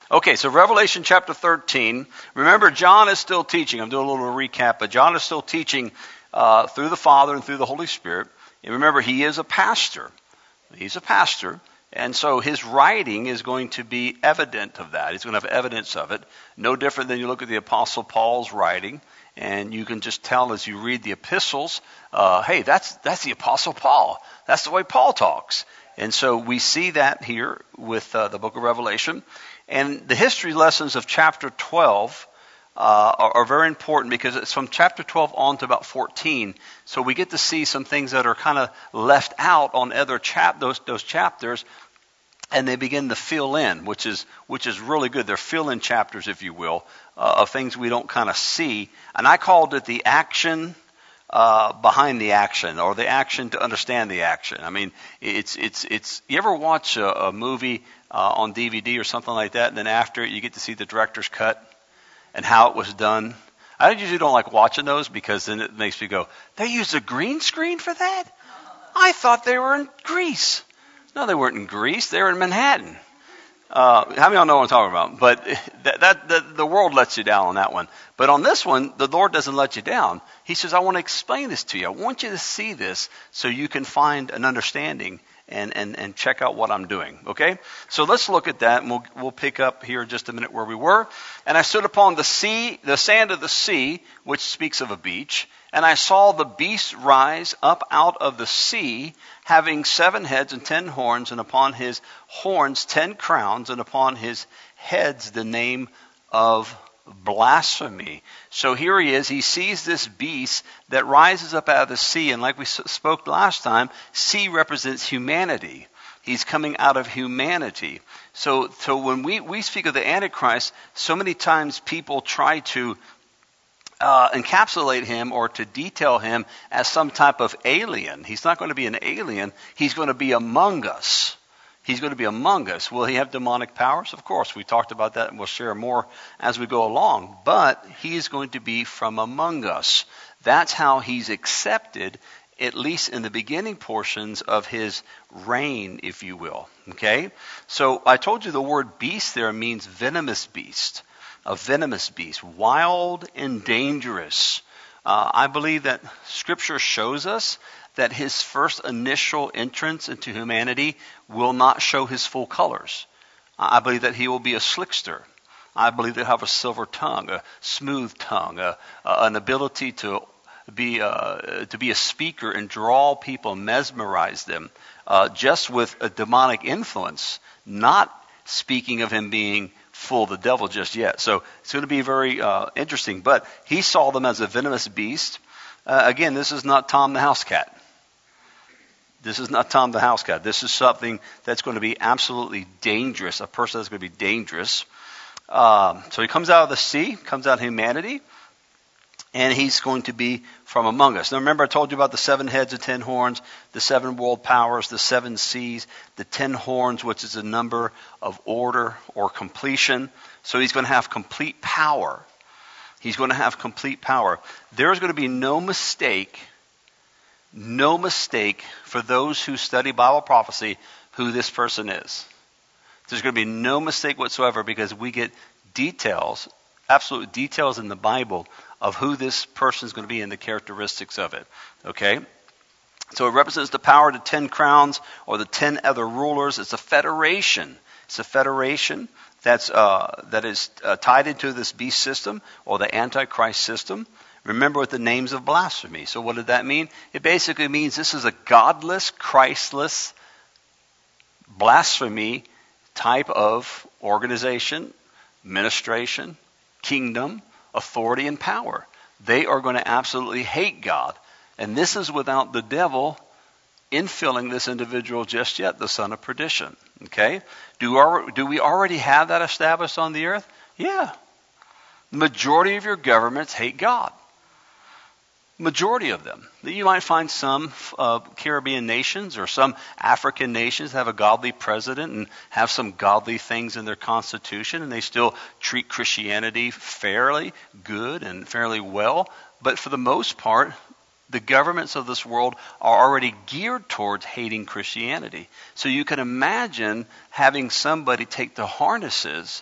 Okay, so Revelation chapter 13. Remember, John is still teaching. I'm doing a little recap, but John is still teaching through the Father and through the Holy Spirit. And remember, he is a pastor. He's a pastor. And so his writing is going to be evident of that. He's going to have evidence of it. No different than you look at the Apostle Paul's writing, and you can just tell as you read the epistles, hey, that's the Apostle Paul. That's the way Paul talks. And so we see that here with the book of Revelation. And the history lessons of chapter 12 are very important because it's from chapter 12 on to about 14. So we get to see some things that are kind of left out on other those chapters, and they begin to fill in, which is really good. They're fill-in chapters, if you will, of things we don't kind of see. And I called it the action behind the action, or the action to understand the action. I mean, it's. You ever watch a movie on DVD or something like that, and then after it, you get to see the director's cut and how it was done? I usually don't like watching those because then it makes me go, they used a green screen for that? I thought they were in Greece. No, they weren't in Greece. They were in Manhattan. How many of y'all know what I'm talking about? But the world lets you down on that one. But on this one, the Lord doesn't let you down. He says, I want to explain this to you. I want you to see this so you can find an understanding and check out what I'm doing. Okay? So let's look at that, and we'll pick up here in just a minute where we were. And I stood upon the sea, the sand of the sea, which speaks of a beach, and I saw the beast rise up out of the sea, having 7 heads and 10 horns, and upon his horns 10 crowns, and upon his heads the name of blasphemy. So here he is. He sees this beast that rises up out of the sea, and like we spoke last time, sea represents humanity. He's coming out of humanity. So when we speak of the Antichrist, so many times people try to encapsulate him or to detail him as some type of alien. He's not going to be an alien. He's going to be among us. He's going to be among us. Will he have demonic powers? Of course. We talked about that, and we'll share more as we go along. But he is going to be from among us. That's how he's accepted, at least in the beginning portions of his reign, if you will. Okay? So I told you the word beast there means venomous beast. A venomous beast, wild and dangerous. I believe that Scripture shows us that his first initial entrance into humanity will not show his full colors. I believe that he will be a slickster. I believe that he'll have a silver tongue, a smooth tongue, an ability to be a speaker and draw people, mesmerize them, just with a demonic influence, not speaking of him being full of the devil just yet. So it's going to be very interesting. But he saw them as a venomous beast. Again, this is not Tom the house cat. This is not Tom the house cat. This is something that's going to be absolutely dangerous, a person that's going to be dangerous. So he comes out of the sea, comes out of humanity, and he's going to be from among us. Now remember, I told you about the 7 heads and 10 horns, the 7 world powers, the 7 seas, the 10 horns, which is a number of order or completion. So he's going to have complete power. He's going to have complete power. There's going to be no mistake for those who study Bible prophecy who this person is. There's going to be no mistake whatsoever because we get details, absolute details in the Bible of who this person is going to be and the characteristics of it. Okay? So it represents the power of the 10 crowns or the 10 other rulers. It's a federation. It's a federation that is tied into this beast system or the Antichrist system. Remember with the names of blasphemy. So what did that mean? It basically means this is a godless, Christless, blasphemy type of organization, administration, kingdom, authority, and power. They are going to absolutely hate God. And this is without the devil infilling this individual just yet, the son of perdition. Okay? Do we already have that established on the earth? Yeah. The majority of your governments hate God. Majority of them. You might find some Caribbean nations or some African nations have a godly president and have some godly things in their constitution, and they still treat Christianity fairly good and fairly well. But for the most part, the governments of this world are already geared towards hating Christianity. So you can imagine having somebody take the harnesses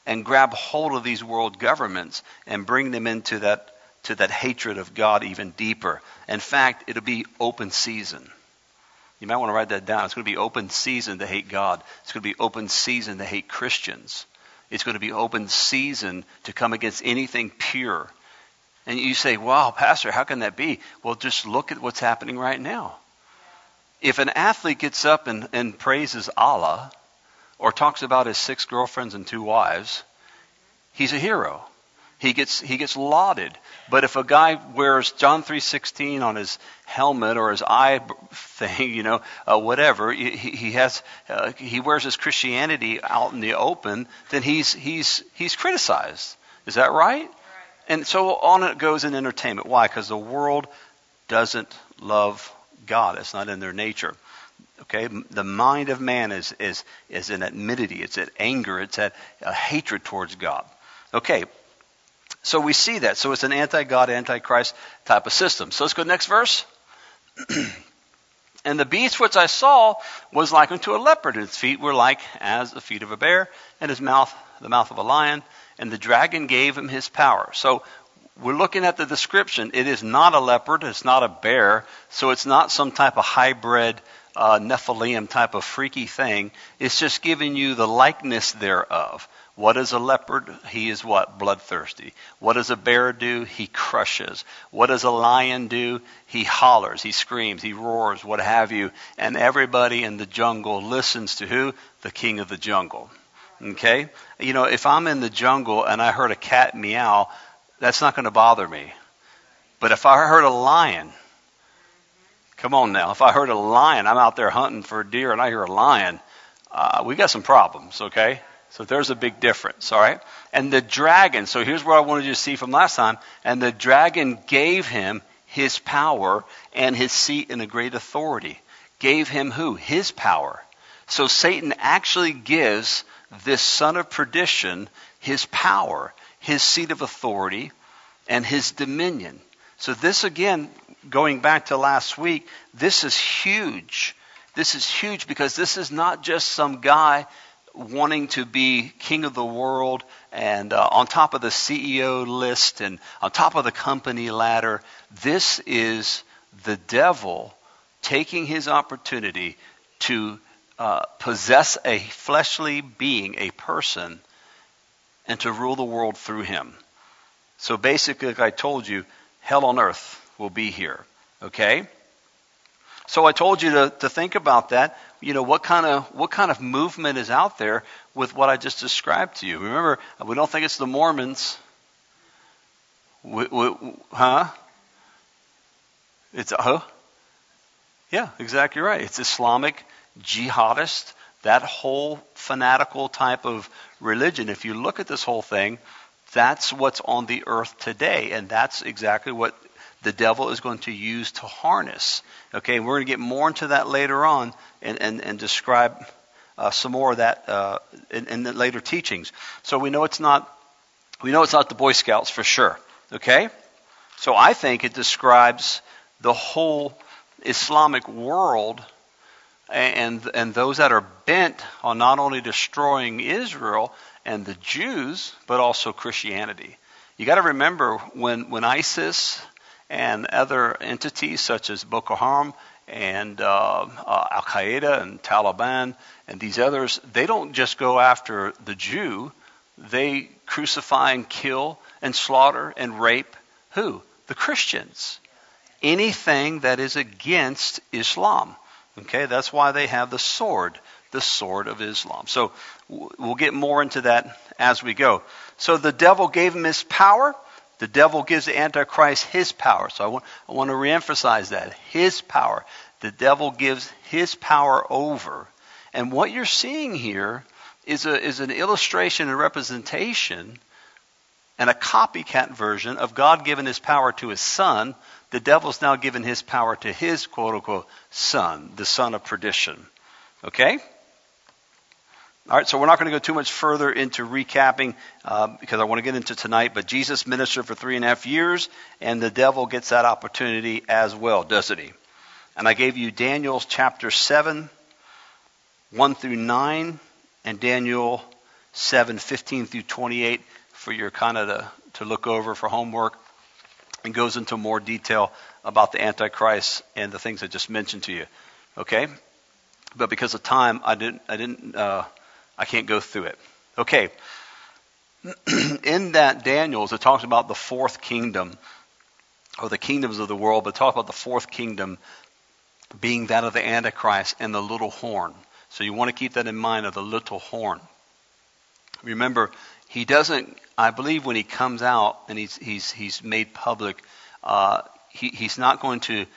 and grab hold of these world governments and bring them into that hatred of God even deeper. In fact, it'll be open season. You might want to write that down. It's going to be open season to hate God. It's going to be open season to hate Christians. It's going to be open season to come against anything pure. And you say, wow, Pastor, how can that be? Well, just look at what's happening right now. If an athlete gets up and praises Allah or talks about his 6 girlfriends and 2 wives, he's a hero. He gets lauded. But if a guy wears John 3:16 on his helmet or his eye thing, whatever, he wears his Christianity out in the open, then he's criticized. Is that right? And so on it goes in entertainment. Why? Because the world doesn't love God. It's not in their nature. Okay, the mind of man is in enmity. It's at anger. It's at a hatred towards God. Okay. So we see that. So it's an anti-God, anti-Christ type of system. So let's go to the next verse. And the beast which I saw was like unto a leopard, and its feet were like as the feet of a bear, and his mouth the mouth of a lion, and the dragon gave him his power. So we're looking at the description. It is not a leopard, it's not a bear, so it's not some type of hybrid Nephilim type of freaky thing. It's just giving you the likeness thereof. What is a leopard? He is what? Bloodthirsty. What does a bear do? He crushes. What does a lion do? He hollers, he screams, he roars, what have you. And everybody in the jungle listens to who? The king of the jungle. Okay? If I'm in the jungle and I heard a cat meow, that's not going to bother me. But if I heard a lion, come on now, if I heard a lion, I'm out there hunting for a deer and I hear a lion, we got some problems, okay? So there's a big difference, all right? And the dragon, so here's what I wanted you to see from last time. And the dragon gave him his power and his seat in a great authority. Gave him who? His power. So Satan actually gives this son of perdition his power, his seat of authority, and his dominion. So this again, going back to last week, this is huge. This is huge because this is not just some guy wanting to be king of the world and on top of the CEO list and on top of the company ladder. This is the devil taking his opportunity to possess a fleshly being, a person, and to rule the world through him. So basically, like I told you, hell on earth will be here. Okay? So I told you to think about that. What kind of movement is out there with what I just described to you? Remember, we don't think it's the Mormons. It's yeah, exactly right. It's Islamic jihadist, that whole fanatical type of religion. If you look at this whole thing, that's what's on the earth today, and that's exactly what the devil is going to use to harness. Okay, we're going to get more into that later on and describe some more of that in the later teachings. So we know it's not the Boy Scouts for sure. Okay, so I think it describes the whole Islamic world and those that are bent on not only destroying Israel and the Jews, but also Christianity. You got to remember when ISIS and other entities such as Boko Haram and Al-Qaeda and Taliban and these others, they don't just go after the Jew. They crucify and kill and slaughter and rape who? The Christians. Anything that is against Islam. Okay, that's why they have the sword of Islam. So we'll get more into that as we go. So the devil gave him his power. The devil gives the Antichrist his power. So I want to reemphasize that. His power. The devil gives his power over. And what you're seeing here is an illustration and representation and a copycat version of God giving his power to his son. The devil's now given his power to his quote-unquote son, the son of perdition. Okay? All right, so we're not going to go too much further into recapping because I want to get into tonight. But Jesus ministered for 3.5 years, and the devil gets that opportunity as well, doesn't he? And I gave you Daniel chapter 7, 1 through 9, and Daniel 7:15 through 28 for your kind of to look over for homework. It goes into more detail about the Antichrist and the things I just mentioned to you. Okay? But because of time, I can't go through it. Okay. In that Daniel's, it talks about the fourth kingdom, or the kingdoms of the world, but it talks about the fourth kingdom being that of the Antichrist and the little horn. So you want to keep that in mind, of the little horn. Remember, he doesn't, I believe when he comes out and he's made public, he's not going to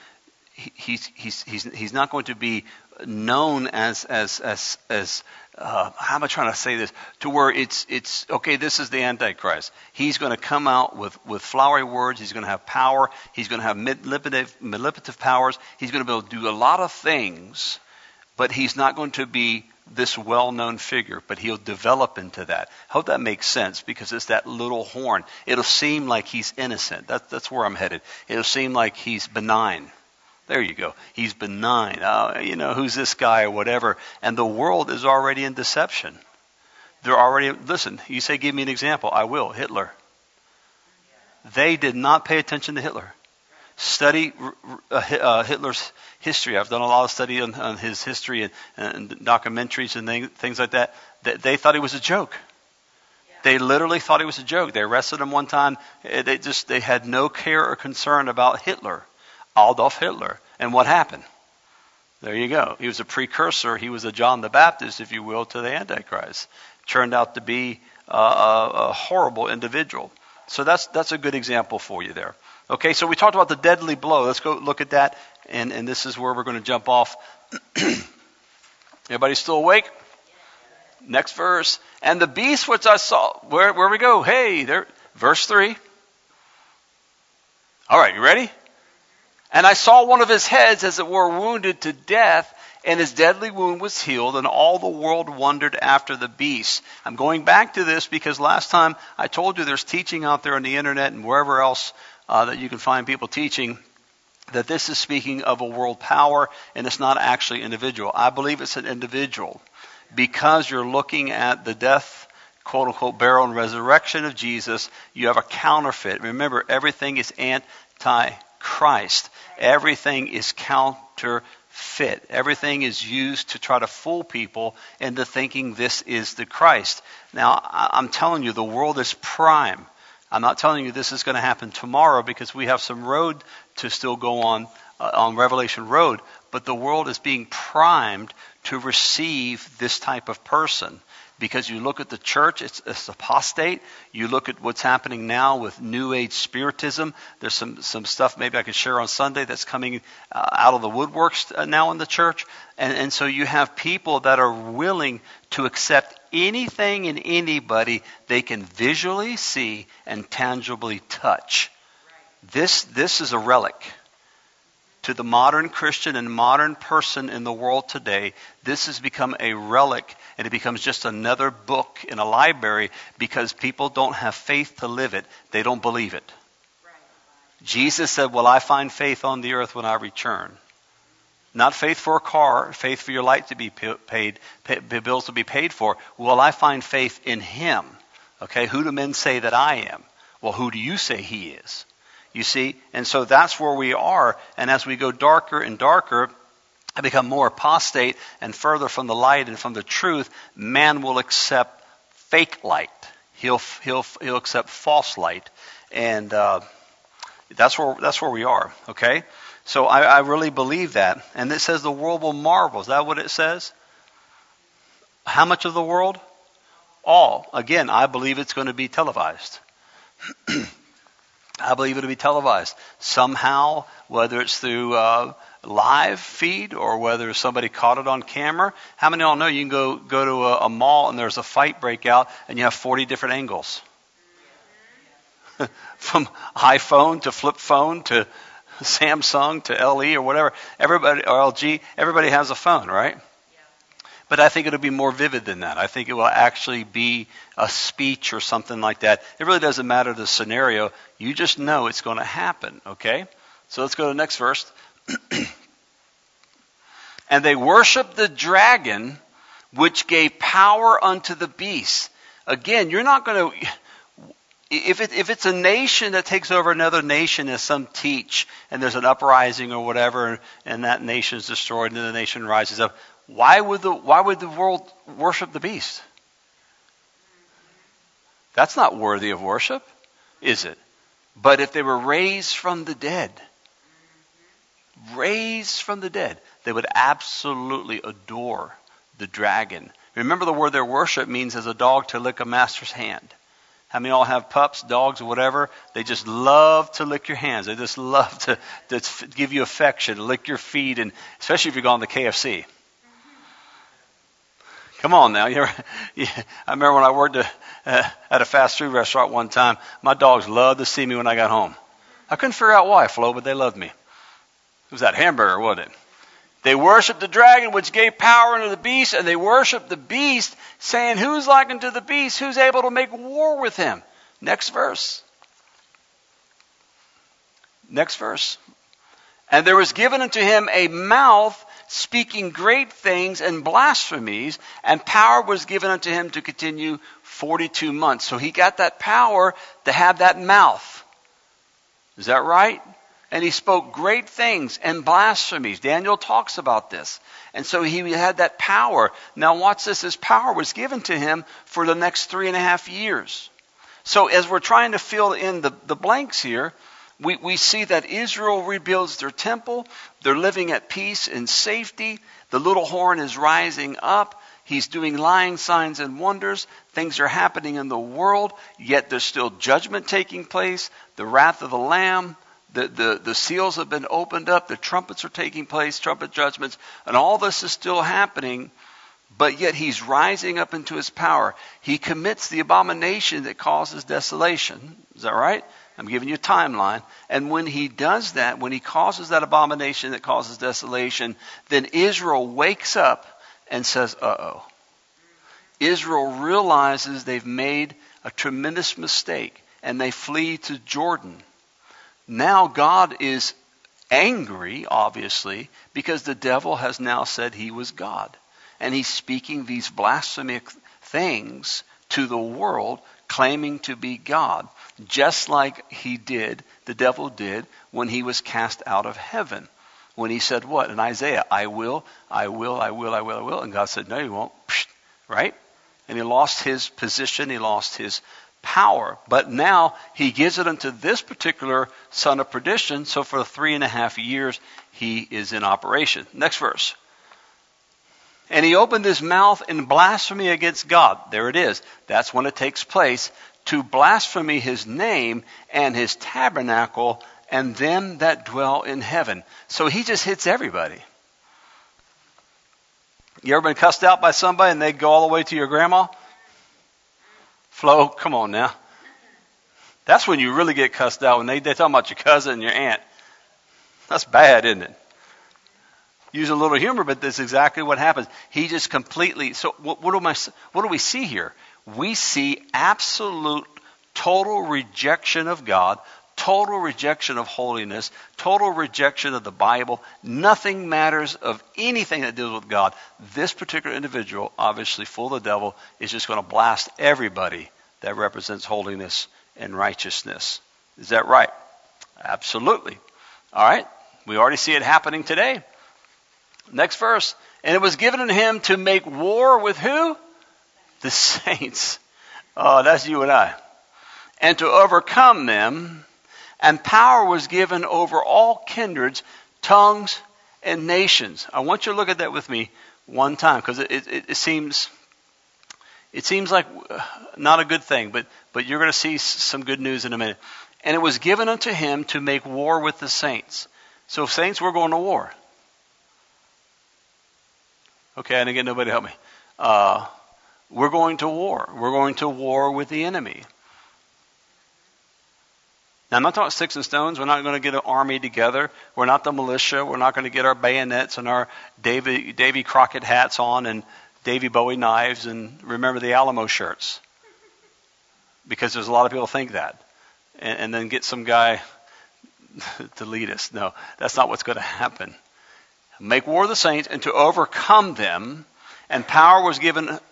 be known as how am I trying to say this, to where it's okay, this is the Antichrist. He's going to come out with flowery words. He's going to have power. He's going to have manipulative powers. He's going to be able to do a lot of things, but he's not going to be this well-known figure, but he'll develop into that. I hope that makes sense, because it's that little horn. It'll seem like he's innocent. That's where I'm headed. It'll seem like he's benign. There you go. He's benign. Who's this guy or whatever. And the world is already in deception. They're already, listen, you say, give me an example. I will. Hitler. They did not pay attention to Hitler. Study Hitler's history. I've done a lot of study on his history and documentaries and things like that. They thought he was a joke. They literally thought he was a joke. They arrested him one time. They had no care or concern about Hitler. Adolf Hitler. And what happened? There you go. He was a precursor. He was a John the Baptist, if you will, to the Antichrist. Turned out to be a horrible individual. So that's a good example for you there. Okay, so we talked about the deadly blow. Let's go look at that. And this is where we're going to jump off. Everybody still awake? Next verse. And the beast which I saw. Where we go? Hey, there. Verse 3. All right, you ready? And I saw one of his heads, as it were, wounded to death, and his deadly wound was healed, and all the world wondered after the beast. I'm going back to this because last time I told you there's teaching out there on the internet and wherever else that you can find people teaching that this is speaking of a world power, and it's not actually individual. I believe it's an individual because you're looking at the death, quote-unquote, burial, and resurrection of Jesus. You have a counterfeit. Remember, everything is anti-Christ. Everything is counterfeit. Everything is used to try to fool people into thinking this is the Christ. Now, I'm telling you, the world is prime. I'm not telling you this is going to happen tomorrow because we have some road to still go on Revelation Road. But the world is being primed to receive this type of person. Because you look at the church, it's apostate. You look at what's happening now with New Age spiritism. There's some stuff maybe I can share on Sunday that's coming out of the woodworks now in the church. And so you have people that are willing to accept anything and anybody they can visually see and tangibly touch. This is a relic. To the modern Christian and modern person in the world today, this has become a relic, and it becomes just another book in a library because people don't have faith to live it. They don't believe it. Right. Jesus said, will I find faith on the earth when I return? Not faith for a car, faith for your light to be paid, bills to be paid for. Will I find faith in him? Okay, who do men say that I am? Well, who do you say he is? You see, and so that's where we are. And as we go darker and darker, and become more apostate and further from the light and from the truth, man will accept fake light. He'll accept false light, and that's where we are. Okay, so I really believe that. And it says the world will marvel. Is that what it says? How much of the world? All. Again, I believe it's going to be televised. I believe it'll be televised somehow, whether it's through live feed or whether somebody caught it on camera. How many of y'all know you can go to a mall and there's a fight break out and you have 40 different angles? From iPhone to flip phone to Samsung to LE or whatever. Everybody, or LG, everybody has a phone, right? But I think it'll be more vivid than that. I think it will actually be a speech or something like that. It really doesn't matter the scenario. You just know it's going to happen, okay? So let's go to the next verse. And they worshiped the dragon, which gave power unto the beast. Again, you're not going to, if it's a nation that takes over another nation, as some teach, and there's an uprising or whatever, and that nation is destroyed, and then the nation rises up, why would the world worship the beast? That's not worthy of worship, is it? But if they were raised from the dead, they would absolutely adore the dragon. Remember, the word there, worship, means as a dog to lick a master's hand. How many of y'all have pups, dogs, or whatever? They just love to lick your hands. They just love to give you affection, lick your feet, and especially if you're going to KFC. Come on now. I remember when I worked at a fast food restaurant one time, my dogs loved to see me when I got home. I couldn't figure out why, Flo, but they loved me. It was that hamburger, wasn't it? They worshiped the dragon, which gave power unto the beast, and they worshiped the beast, saying, who's like unto the beast? Who's able to make war with him? Next verse. And there was given unto him a mouth speaking great things and blasphemies, and power was given unto him to continue 42 months. So he got that power to have that mouth. Is that right? And he spoke great things and blasphemies. Daniel talks about this. And so he had that power. Now watch this. His power was given to him for the next 3.5 years. So as we're trying to fill in the blanks here, we see that Israel rebuilds their temple. They're living at peace and safety. The little horn is rising up. He's doing lying signs and wonders. Things are happening in the world, yet there's still judgment taking place. The wrath of the Lamb, the seals have been opened up. The trumpets are taking place, trumpet judgments, and all this is still happening. But yet he's rising up into his power. He commits the abomination that causes desolation. Is that right? I'm giving you a timeline. And when he does that, when he causes that abomination that causes desolation, then Israel wakes up and says, uh-oh. Israel realizes they've made a tremendous mistake, and they flee to Jordan. Now God is angry, obviously, because the devil has now said he was God. And he's speaking these blasphemic things to the world, claiming to be God, just like the devil did when he was cast out of heaven. When he said what? In Isaiah, I will. And God said, no, you won't. Right? And he lost his position. He lost his power. But now he gives it unto this particular son of perdition. So for 3.5 years, he is in operation. Next verse. And he opened his mouth in blasphemy against God. There it is. That's when it takes place. To blaspheme his name and his tabernacle and them that dwell in heaven. So he just hits everybody. You ever been cussed out by somebody and they go all the way to your grandma? Flo, come on now. That's when you really get cussed out, when they're talking about your cousin and your aunt. That's bad, isn't it? Use a little humor, but that's exactly what happens. He just completely. So what do we see here? We see absolute, total rejection of God, total rejection of holiness, total rejection of the Bible. Nothing matters of anything that deals with God. This particular individual, obviously full of the devil, is just going to blast everybody that represents holiness and righteousness. Is that right? Absolutely. All right. We already see it happening today. Next verse. And it was given to him to make war with who? The saints. Oh, that's you and I. And to overcome them. And power was given over all kindreds, tongues, and nations. I want you to look at that with me one time, because it seems like not a good thing, but you're going to see some good news in a minute. And it was given unto him to make war with the saints. So saints, we're going to war. Okay, I didn't get nobody to help me. We're going to war. We're going to war with the enemy. Now, I'm not talking sticks and stones. We're not going to get an army together. We're not the militia. We're not going to get our bayonets and our Davy Crockett hats on and Davy Bowie knives and remember the Alamo shirts. Because there's a lot of people think that. And then get some guy to lead us. No, that's not what's going to happen. Make war of the saints and to overcome them. And power was given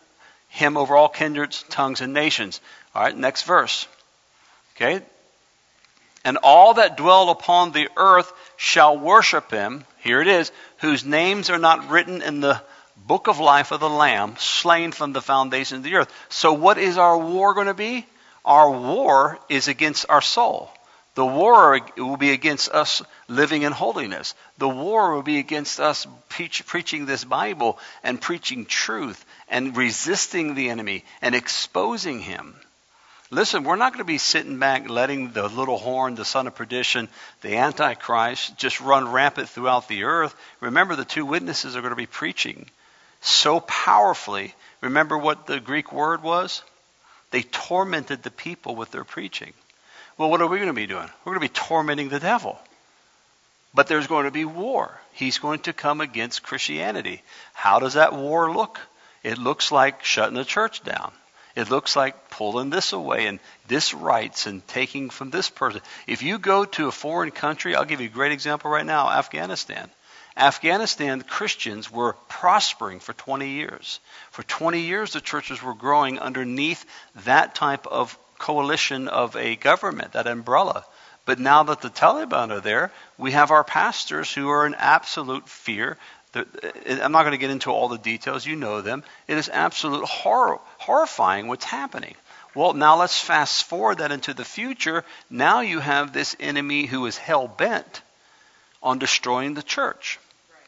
him over all kindreds, tongues, and nations. All right, next verse. Okay. And all that dwell upon the earth shall worship him. Here it is. Whose names are not written in the book of life of the Lamb, slain from the foundation of the earth. So what is our war going to be? Our war is against our soul. The war will be against us living in holiness. The war will be against us preaching this Bible and preaching truth and resisting the enemy and exposing him. Listen, we're not going to be sitting back letting the little horn, the son of perdition, the Antichrist, just run rampant throughout the earth. Remember, the two witnesses are going to be preaching so powerfully. Remember what the Greek word was? They tormented the people with their preaching. Well, what are we going to be doing? We're going to be tormenting the devil. But there's going to be war. He's going to come against Christianity. How does that war look? It looks like shutting the church down. It looks like pulling this away and this rights and taking from this person. If you go to a foreign country, I'll give you a great example right now, Afghanistan. Afghanistan, Christians were prospering for 20 years. For 20 years, the churches were growing underneath that type of coalition of a government, that umbrella. But now that the Taliban are there, we have our pastors who are in absolute fear. I'm not going to get into all the details. You know them. It is absolute horrifying what's happening. Well, now let's fast forward that into the future. Now you have this enemy who is hell-bent on destroying the church.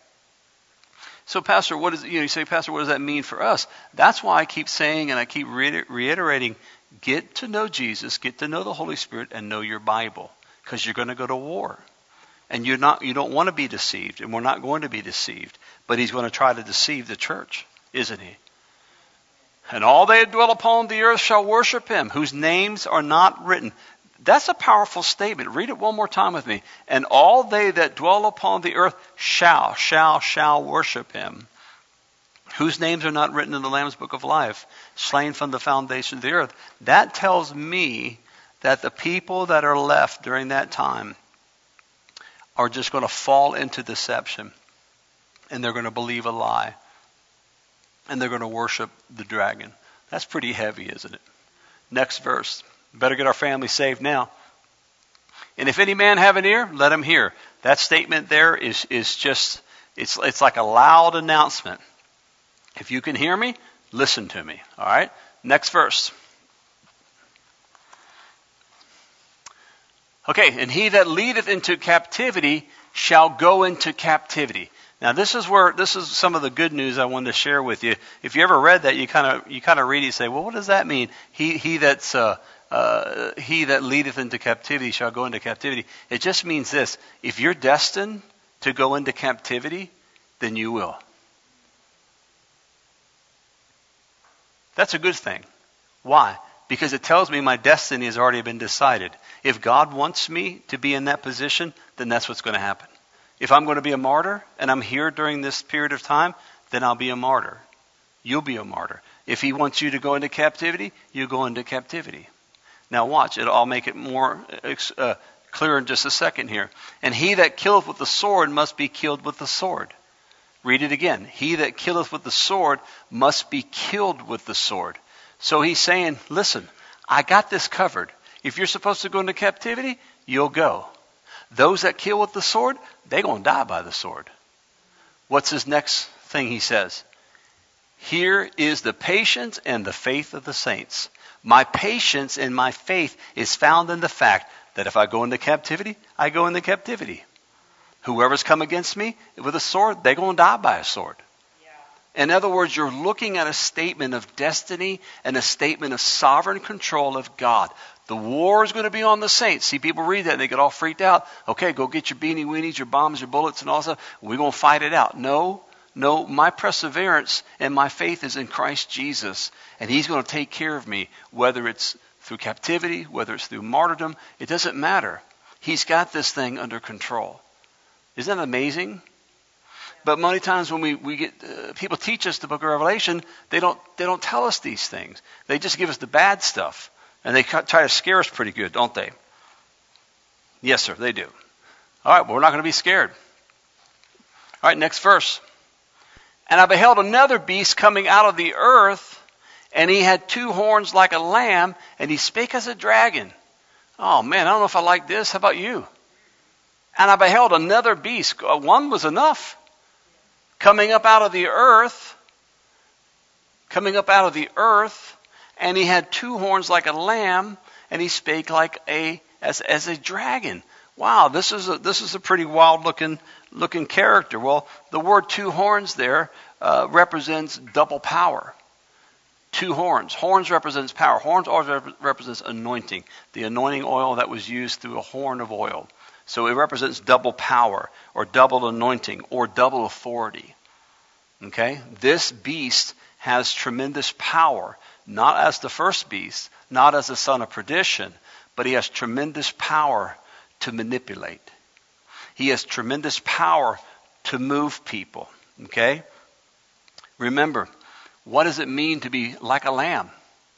So, Pastor, you say, Pastor, what does that mean for us? That's why I keep saying and I keep reiterating, get to know Jesus, get to know the Holy Spirit, and know your Bible, because you're going to go to war. And you don't want to be deceived, and we're not going to be deceived. But he's going to try to deceive the church, isn't he? And all they that dwell upon the earth shall worship him, whose names are not written. That's a powerful statement. Read it one more time with me. And all they that dwell upon the earth shall worship him, whose names are not written in the Lamb's book of life, slain from the foundation of the earth. That tells me that the people that are left during that time are just going to fall into deception, and they're going to believe a lie, and they're going to worship the dragon. That's pretty heavy, isn't it? Next verse. Better get our family saved now. And if any man have an ear, let him hear. That statement there is just, it's like a loud announcement. If you can hear me, listen to me. All right? Next verse. Okay, and he that leadeth into captivity shall go into captivity. Now this is some of the good news I wanted to share with you. If you ever read that, you kind of read it and say, well, what does that mean? He that leadeth into captivity shall go into captivity. It just means this: if you're destined to go into captivity, then you will. That's a good thing. Why? Because it tells me my destiny has already been decided. If God wants me to be in that position, then that's what's going to happen. If I'm going to be a martyr, and I'm here during this period of time, then I'll be a martyr. You'll be a martyr. If he wants you to go into captivity, you go into captivity. Now watch, I'll make it more clear in just a second here. And he that killeth with the sword must be killed with the sword. Read it again. He that killeth with the sword must be killed with the sword. So he's saying, listen, I got this covered. If you're supposed to go into captivity, you'll go. Those that kill with the sword, they're going to die by the sword. What's his next thing he says? Here is the patience and the faith of the saints. My patience and my faith is found in the fact that if I go into captivity, I go into captivity. Whoever's come against me with a sword, they're going to die by a sword. In other words, you're looking at a statement of destiny and a statement of sovereign control of God. The war is going to be on the saints. See, people read that and they get all freaked out. Okay, go get your beanie weenies, your bombs, your bullets, and all that stuff. We're going to fight it out. No, my perseverance and my faith is in Christ Jesus. And he's going to take care of me, whether it's through captivity, whether it's through martyrdom. It doesn't matter. He's got this thing under control. Isn't that amazing? But many times when we get people teach us the book of Revelation, they don't tell us these things. They just give us the bad stuff, and they try to scare us pretty good, don't they? Yes, sir, they do. All right, well, we're not going to be scared. All right, next verse. And I beheld another beast coming out of the earth, And he had two horns like a lamb, and he spake as a dragon. Oh man, I don't know if I like this. How about you? And I beheld another beast. One was enough. Coming up out of the earth. And he had two horns like a lamb, and he spake like as a dragon. Wow, this is a pretty wild looking character. Well, the word two horns there represents double power. Two horns. Horns represents power. Horns always represents anointing. The anointing oil that was used through a horn of oil. So it represents double power, or double anointing, or double authority. Okay? This beast has tremendous power, not as the first beast, not as the son of perdition, but he has tremendous power to manipulate. He has tremendous power to move people. Okay? Remember, what does it mean to be like a lamb?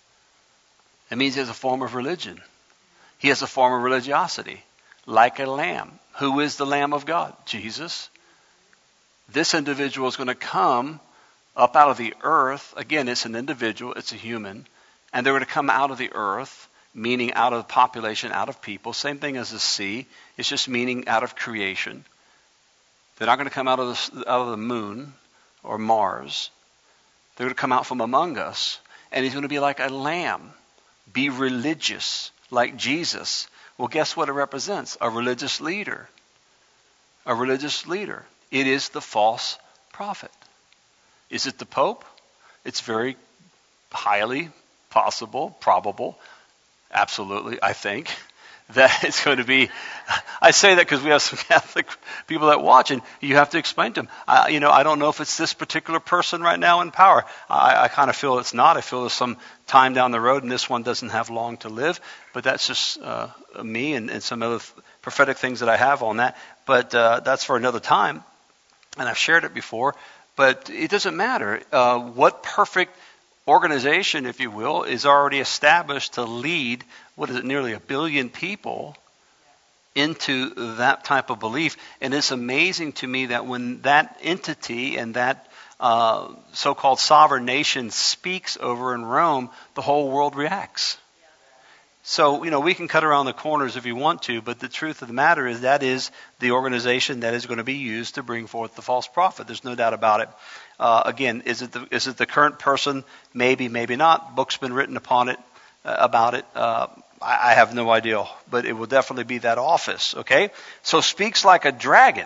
It means he has a form of religion. He has a form of religiosity. Like a lamb. Who is the Lamb of God? Jesus. This individual is going to come up out of the earth. Again, it's an individual. It's a human. And they're going to come out of the earth, meaning out of population, out of people. Same thing as the sea. It's just meaning out of creation. They're not going to come out of the moon or Mars. They're going to come out from among us, and he's going to be like a lamb. Be religious, like Jesus. Well, guess what it represents? A religious leader. A religious leader. It is the false prophet. Is it the Pope? It's very highly possible, probable, absolutely, I think, that it's going to be. I say that because we have some Catholic people that watch, and you have to explain to them. I don't know if it's this particular person right now in power. I kind of feel it's not. I feel there's some time down the road, and this one doesn't have long to live. But that's just me and some other prophetic things that I have on that. But that's for another time, and I've shared it before. But it doesn't matter. What perfect organization, if you will, is already established to lead, nearly 1 billion people into that type of belief. And it's amazing to me that when that entity and that so-called sovereign nation speaks over in Rome, the whole world reacts. So, we can cut around the corners if you want to, but the truth of the matter is that is the organization that is going to be used to bring forth the false prophet. There's no doubt about it. Again, is it the current person? Maybe, maybe not. Books been written upon it, about it. I have no idea, but it will definitely be that office. Okay, so speaks like a dragon.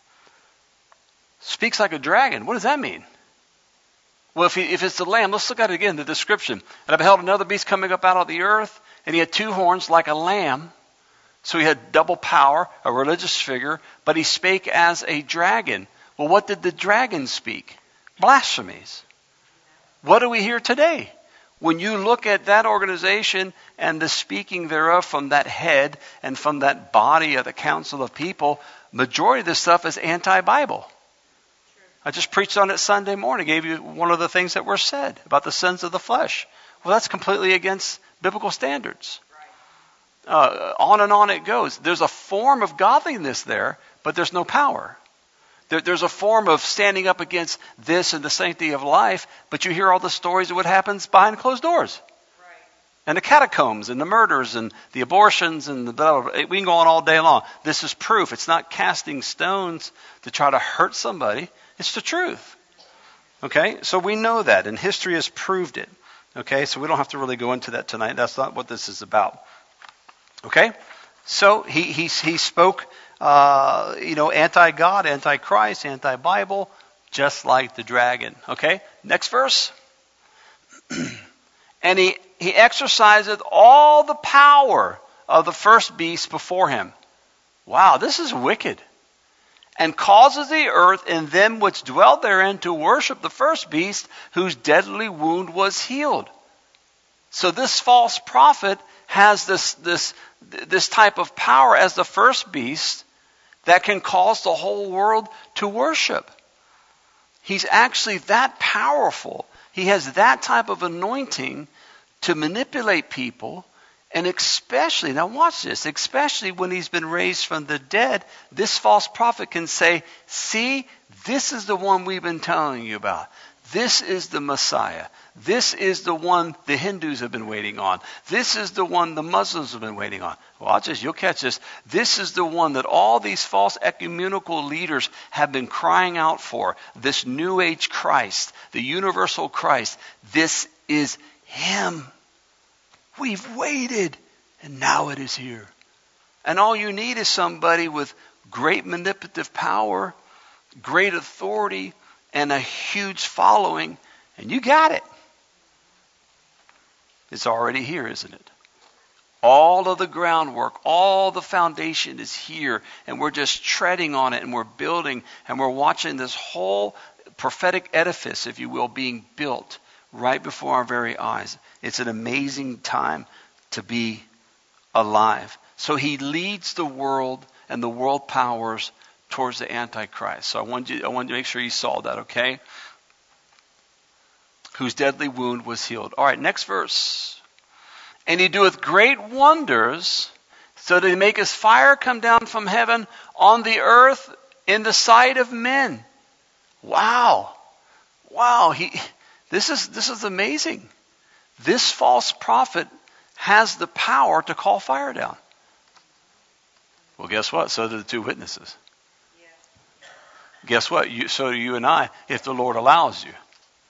Speaks like a dragon. What does that mean? Well, if it's the lamb, let's look at it again. The description. And I beheld another beast coming up out of the earth, and he had two horns like a lamb. So he had double power, a religious figure, but he spake as a dragon. Well, what did the dragon speak? Blasphemies. What do we hear today? When you look at that organization and the speaking thereof from that head and from that body of the council of people, majority of this stuff is anti-Bible. I just preached on it Sunday morning, gave you one of the things that were said about the sins of the flesh. Well, that's completely against biblical standards. On and on it goes. There's a form of godliness there, but there's no power. There's a form of standing up against this and the sanctity of life, but you hear all the stories of what happens behind closed doors. Right. And the catacombs and the murders and the abortions and the blah, blah, blah. We can go on all day long. This is proof. It's not casting stones to try to hurt somebody. It's the truth. Okay? So we know that, and history has proved it. Okay? So we don't have to really go into that tonight. That's not what this is about. Okay? So he spoke, anti-God, anti-Christ, anti-Bible, just like the dragon. Okay? Next verse. And he exerciseth all the power of the first beast before him. Wow, this is wicked. And causes the earth and them which dwell therein to worship the first beast, whose deadly wound was healed. So this false prophet has this type of power as the first beast that can cause the whole world to worship. He's actually that powerful. He has that type of anointing to manipulate people. And especially, now watch this, especially when he's been raised from the dead, this false prophet can say, see, this is the one we've been telling you about. This is the Messiah. This is the one the Hindus have been waiting on. This is the one the Muslims have been waiting on. Watch this, you'll catch this. This is the one that all these false ecumenical leaders have been crying out for. This New Age Christ, the universal Christ. This is Him. We've waited, and now it is here. And all you need is somebody with great manipulative power, great authority, and a huge following, and you got it. It's already here, isn't it? All of the groundwork, all the foundation is here, and we're just treading on it, and we're building, and we're watching this whole prophetic edifice, if you will, being built right before our very eyes. It's an amazing time to be alive. So he leads the world and the world powers towards the Antichrist. So I wanted to make sure you saw that, okay? Whose deadly wound was healed. All right, next verse. And he doeth great wonders, so that he maketh fire come down from heaven on the earth in the sight of men. Wow. Wow. This is amazing. This false prophet has the power to call fire down. Well, guess what? So do the two witnesses. Guess what? So do you and I, if the Lord allows you.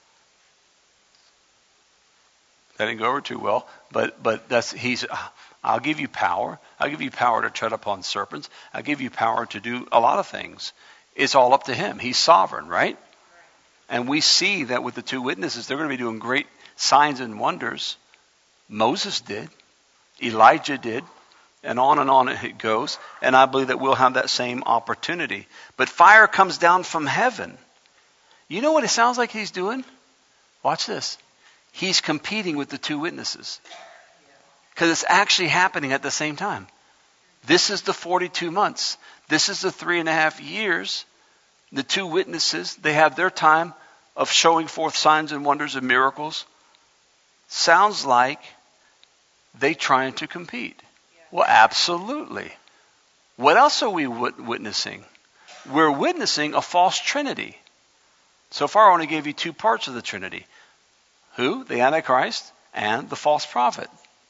That didn't go over too well, but I'll give you power. I'll give you power to tread upon serpents. I'll give you power to do a lot of things. It's all up to him. He's sovereign, right? And we see that with the two witnesses, they're going to be doing great signs and wonders. Moses did. Elijah did. And on it goes. And I believe that we'll have that same opportunity. But fire comes down from heaven. You know what it sounds like he's doing? Watch this. He's competing with the two witnesses. Because it's actually happening at the same time. This is the 42 months. This is the 3.5 years. The two witnesses, they have their time of showing forth signs and wonders and miracles. Sounds like they trying to compete. Well, absolutely. What else are we witnessing? We're witnessing a false trinity. So far, I only gave you two parts of the Trinity. Who? The Antichrist and the false prophet.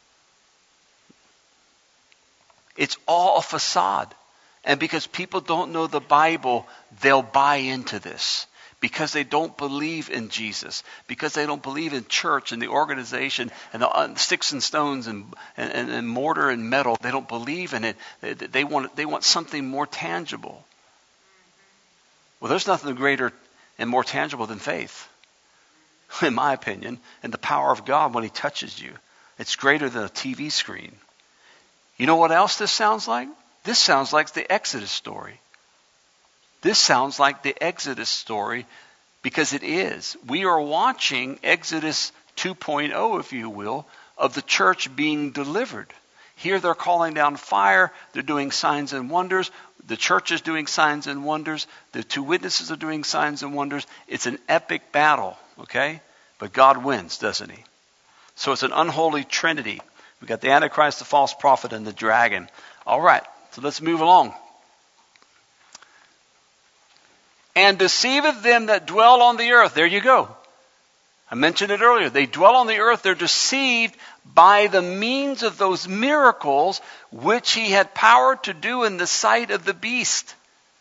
It's all a facade. And because people don't know the Bible, they'll buy into this. Because they don't believe in Jesus. Because they don't believe in church and the organization and the sticks and stones and mortar and metal. They don't believe in it. They want something more tangible. Well, there's nothing greater and more tangible than faith. In my opinion, and the power of God when he touches you. It's greater than a TV screen. You know what else this sounds like? This sounds like the Exodus story. This sounds like the Exodus story because it is. We are watching Exodus 2.0, if you will, of the church being delivered. Here they're calling down fire. They're doing signs and wonders. The church is doing signs and wonders. The two witnesses are doing signs and wonders. It's an epic battle, okay? But God wins, doesn't he? So it's an unholy trinity. We've got the Antichrist, the false prophet, and the dragon. All right, so let's move along. And deceiveth them that dwell on the earth. There you go. I mentioned it earlier. They dwell on the earth. They're deceived by the means of those miracles which he had power to do in the sight of the beast.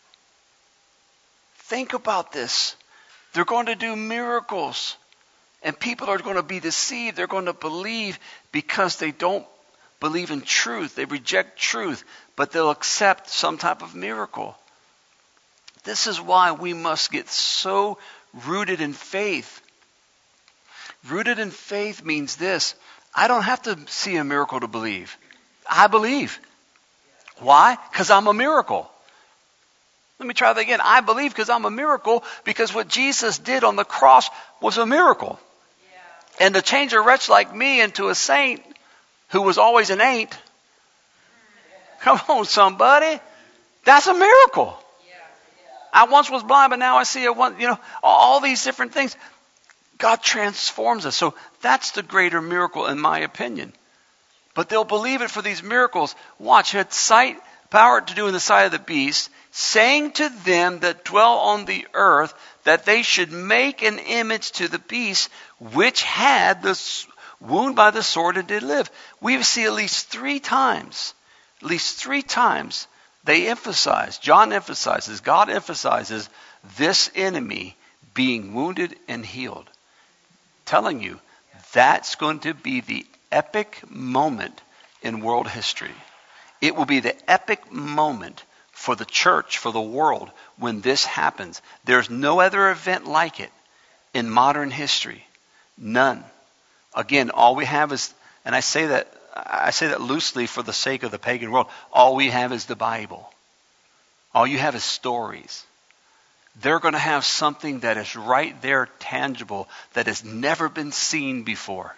Think about this. They're going to do miracles. And people are going to be deceived. They're going to believe because they don't believe in truth. They reject truth. But they'll accept some type of miracle. This is why we must get so rooted in faith. Rooted in faith means this. I don't have to see a miracle to believe. I believe. Why? Because I'm a miracle. Let me try that again. I believe because I'm a miracle because what Jesus did on the cross was a miracle. Yeah. And to change a wretch like me into a saint who was always an ain't. Come on, somebody. That's a miracle. I once was blind, but now I see it. All these different things. God transforms us. So that's the greater miracle in my opinion. But they'll believe it for these miracles. Watch, he had sight, power to do in the sight of the beast. saying to them that dwell on the earth that they should make an image to the beast which had the wound by the sword and did live. We see at least three times they emphasize, John emphasizes, God emphasizes this enemy being wounded and healed. Telling you, that's going to be the epic moment in world history. It will be the epic moment for the church, for the world, when this happens. There's no other event like it in modern history. None. Again, all we have is, and I say that loosely for the sake of the pagan world, all we have is the Bible. All you have is stories. They're going to have something that is right there, tangible, that has never been seen before.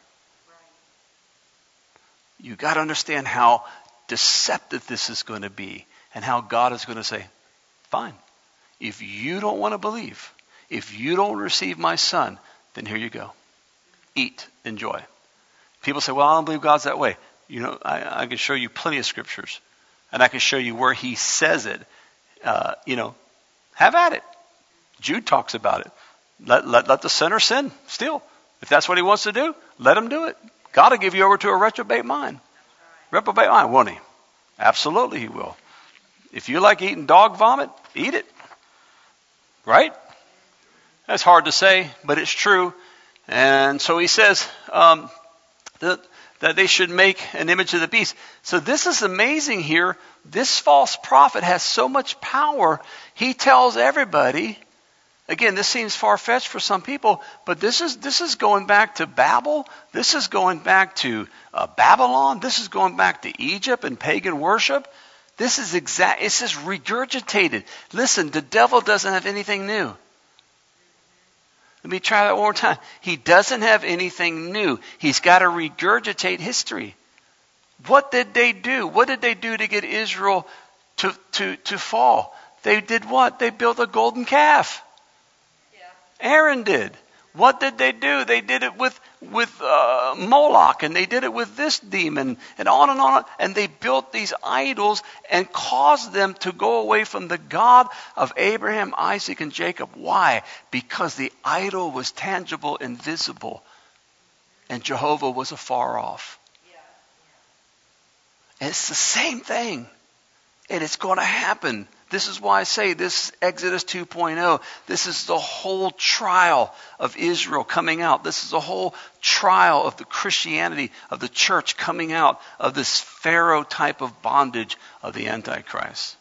You got to understand how deceptive this is going to be, and how God is going to say, fine, if you don't want to believe, if you don't receive my son, then here you go. Eat, enjoy. People say, well, I don't believe God's that way. You know, I can show you plenty of scriptures, and I can show you where he says it. Have at it. Jude talks about it. Let the sinner sin still. If that's what he wants to do, let him do it. God will give you over to a reprobate mind. Reprobate mind, won't he? Absolutely he will. If you like eating dog vomit, eat it. Right? That's hard to say, but it's true. And so he says that they should make an image of the beast. So this is amazing here. This false prophet has so much power. He tells everybody. Again, this seems far-fetched for some people, but this is going back to Babel. This is going back to Babylon. This is going back to Egypt and pagan worship. This is it's just regurgitated. Listen, the devil doesn't have anything new. Let me try that one more time. He doesn't have anything new. He's got to regurgitate history. What did they do? What did they do to get Israel to fall? They did what? They built a golden calf. Aaron did. What did they do? They did it with Moloch, and they did it with this demon, and on and on. And they built these idols and caused them to go away from the God of Abraham, Isaac, and Jacob. Why? Because the idol was tangible and visible, and Jehovah was afar off. And it's the same thing, and it's going to happen. This is why I say this is Exodus 2.0. This is the whole trial of Israel coming out. This is the whole trial of the Christianity, of the church coming out of this Pharaoh type of bondage of the Antichrist.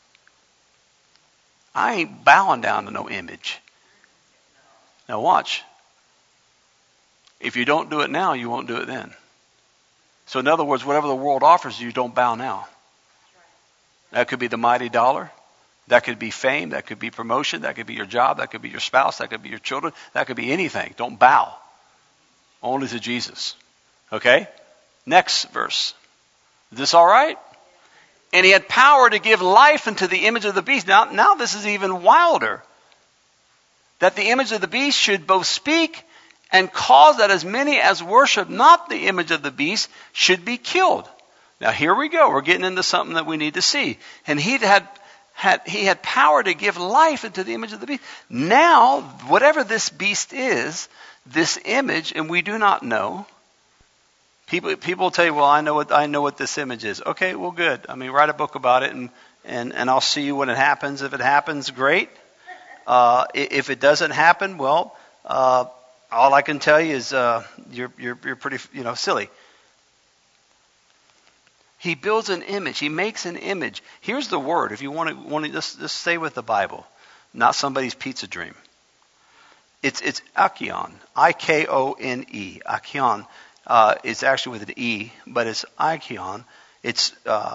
I ain't bowing down to no image. Now watch. If you don't do it now, you won't do it then. So in other words, whatever the world offers you, don't bow now. That could be the mighty dollar. That could be fame, that could be promotion, that could be your job, that could be your spouse, that could be your children, that could be anything. Don't bow. Only to Jesus. Okay? Next verse. Is this all right? And he had power to give life unto the image of the beast. Now this is even wilder. That the image of the beast should both speak and cause that as many as worship not the image of the beast should be killed. Now here we go. We're getting into something that we need to see. And he had power to give life into the image of the beast. Now, whatever this beast is, this image, and we do not know. People will tell you, well, I know what this image is. Okay, well, good. I mean, write a book about it, and I'll see you when it happens. If it happens, great. If it doesn't happen, well, all I can tell you is you're pretty, silly. He builds an image. He makes an image. Here's the word. If you want to just stay with the Bible, not somebody's pizza dream. It's Achion, I-K-O-N-E. Achion. It's actually with an E, but it's Achion. It's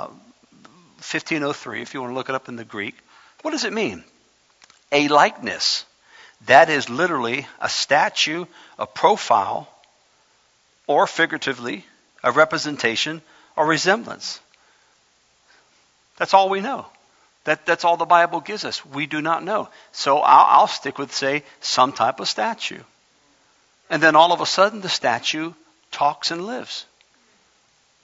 1503. If you want to look it up in the Greek, what does it mean? A likeness. That is literally a statue, a profile, or figuratively a representation or resemblance. That's all we know. That's all the Bible gives us. We do not know. So I'll stick with, say, some type of statue. And then all of a sudden the statue talks and lives.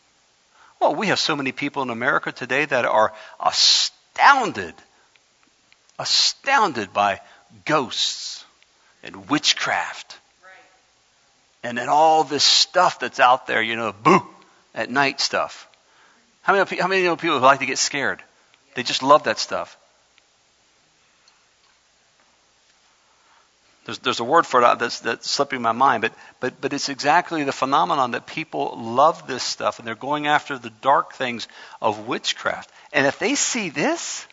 Well, we have so many people in America today that are astounded astounded by ghosts and witchcraft. And then all this stuff that's out there, boo, at night stuff. How many know people who like to get scared? They just love that stuff. There's a word for it that's slipping my mind, but it's exactly the phenomenon that people love this stuff, and they're going after the dark things of witchcraft. And if they see this,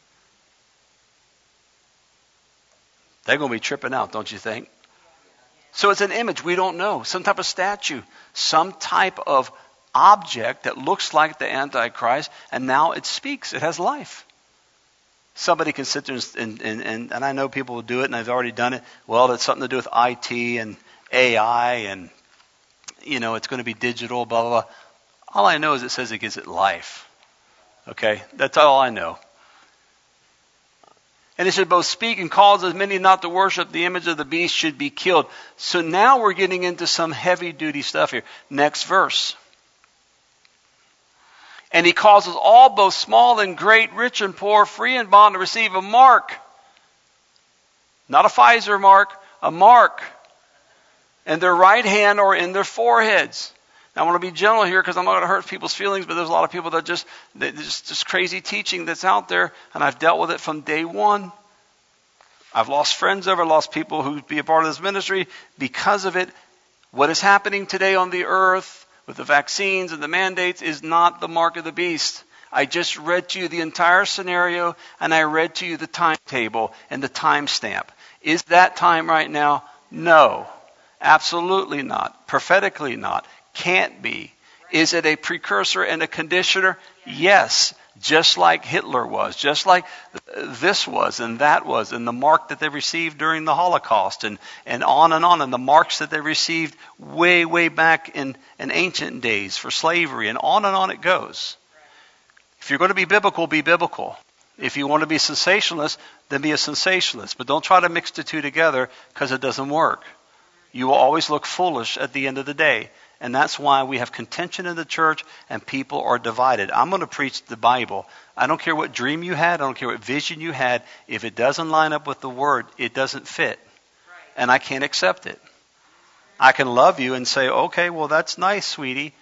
they're going to be tripping out, don't you think? So it's an image. We don't know. Some type of statue, some type of object that looks like the Antichrist, and now it speaks. It has life. Somebody can sit there and I know people will do it, and I've already done it. Well, it's something to do with IT and AI, and it's going to be digital, blah, blah, blah. All I know is it says it gives it life. Okay? That's all I know. And it should both speak and cause as many not to worship the image of the beast should be killed. So now we're getting into some heavy duty stuff here. Next verse. And he causes all, both small and great, rich and poor, free and bond, to receive a mark. Not a Pfizer mark, a mark. In their right hand or in their foreheads. Now I want to be gentle here because I'm not going to hurt people's feelings, but there's a lot of people that just crazy teaching that's out there, and I've dealt with it from day one. I've lost friends over, lost people who be a part of this ministry because of it. What is happening today on the earth with the vaccines and the mandates is not the mark of the beast. I just read to you the entire scenario, and I read to you the timetable and the timestamp. Is that time right now? No. Absolutely not. Prophetically not. Can't be. Is it a precursor and a conditioner? Yes. Just like Hitler was. Just like this was and that was. And the mark that they received during the Holocaust. And on. And the marks that they received way, way back in ancient days for slavery. And on it goes. If you're going to be biblical, be biblical. If you want to be sensationalist, then be a sensationalist. But don't try to mix the two together because it doesn't work. You will always look foolish at the end of the day. And that's why we have contention in the church and people are divided. I'm going to preach the Bible. I don't care what dream you had. I don't care what vision you had. If it doesn't line up with the Word, it doesn't fit. And I can't accept it. I can love you and say, okay, well, that's nice, sweetie.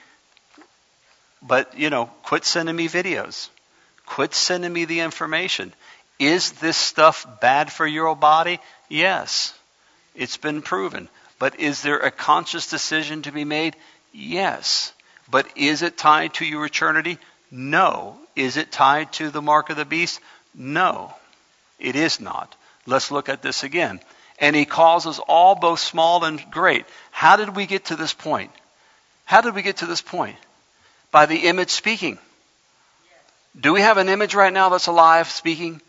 But, quit sending me videos. Quit sending me the information. Is this stuff bad for your body? Yes. It's been proven. But is there a conscious decision to be made? Yes. But is it tied to your eternity? No. Is it tied to the mark of the beast? No. It is not. Let's look at this again. And he causes all, both small and great. How did we get to this point? How did we get to this point? By the image speaking. Do we have an image right now that's alive speaking?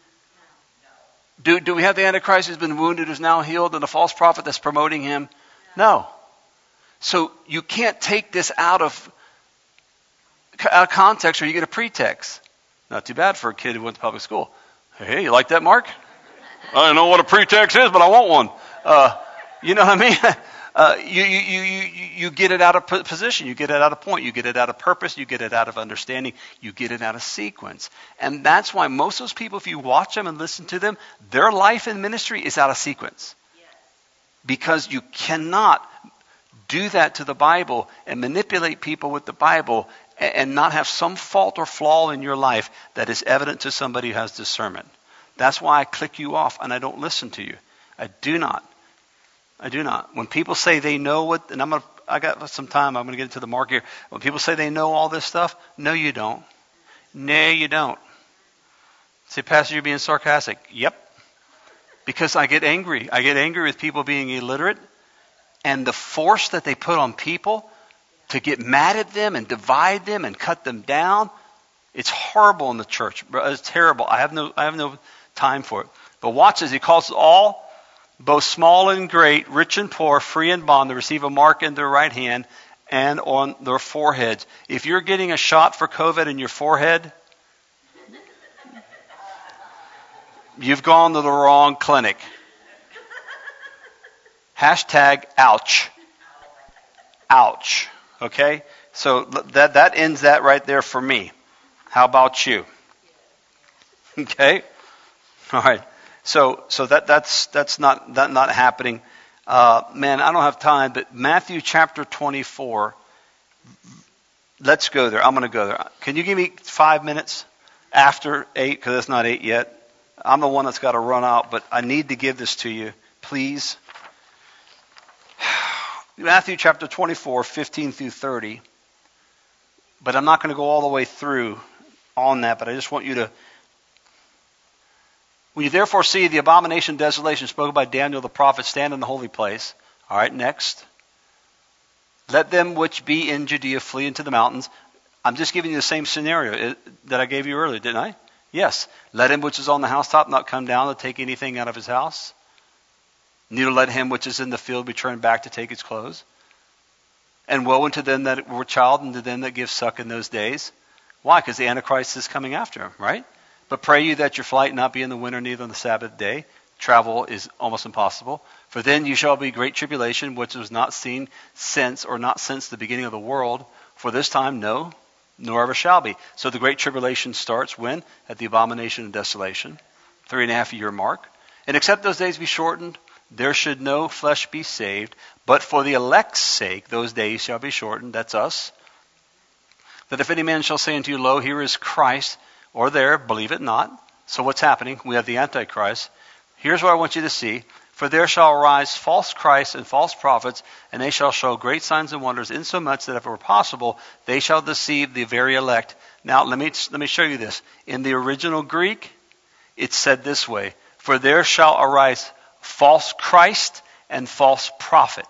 Do we have the Antichrist who's been wounded, who's now healed, and a false prophet that's promoting him? No. So you can't take this out of context or you get a pretext. Not too bad for a kid who went to public school. Hey, you like that, Mark? I don't know what a pretext is, but I want one. You know what I mean? You get it out of position. You get it out of point. You get it out of purpose. You get it out of understanding. You get it out of sequence. And that's why most of those people, if you watch them and listen to them, their life and ministry is out of sequence. Because you cannot do that to the Bible and manipulate people with the Bible and not have some fault or flaw in your life that is evident to somebody who has discernment. That's why I click you off and I don't listen to you. I do not. When people say they know what, and I got some time, I'm going to get into the mark here. When people say they know all this stuff, no you don't. No you don't. Say, Pastor, you're being sarcastic. Yep. Because I get angry. I get angry with people being illiterate and the force that they put on people to get mad at them and divide them and cut them down. It's horrible in the church. It's terrible. I have no time for it. But watch as he calls all, both small and great, rich and poor, free and bond, to receive a mark in their right hand and on their foreheads. If you're getting a shot for COVID in your forehead, you've gone to the wrong clinic. Hashtag ouch. Ouch. Okay? So that ends that right there for me. How about you? Okay? All right. So that's not happening. Man, I don't have time, but Matthew chapter 24. Let's go there. I'm going to go there. Can you give me 5 minutes after 8? Because it's not 8 yet. I'm the one that's got to run out, but I need to give this to you, please. Matthew chapter 24, 15 through 30. But I'm not going to go all the way through on that, but I just want you to. When you therefore see the abomination of desolation spoken by Daniel the prophet stand in the holy place. All right, next. Let them which be in Judea flee into the mountains. I'm just giving you the same scenario that I gave you earlier, didn't I? Yes. Let him which is on the housetop not come down to take anything out of his house. Neither let him which is in the field be turned back to take his clothes. And woe unto them that were child and to them that give suck in those days. Why? Because the Antichrist is coming after him, right? But pray you that your flight not be in the winter, neither on the Sabbath day. Travel is almost impossible. For then you shall be great tribulation, which was not seen since, or not since the beginning of the world. For this time, no, nor ever shall be. So the great tribulation starts when? At the abomination of desolation, 3.5 year mark. And except those days be shortened, there should no flesh be saved. But for the elect's sake, those days shall be shortened. That's us. That if any man shall say unto you, Lo, here is Christ, or there, believe it not. So what's happening? We have the Antichrist. Here's what I want you to see. For there shall arise false Christs and false prophets, and they shall show great signs and wonders, insomuch that if it were possible, they shall deceive the very elect. Now, let me show you this. In the original Greek, it's said this way. For there shall arise false Christ and false prophet.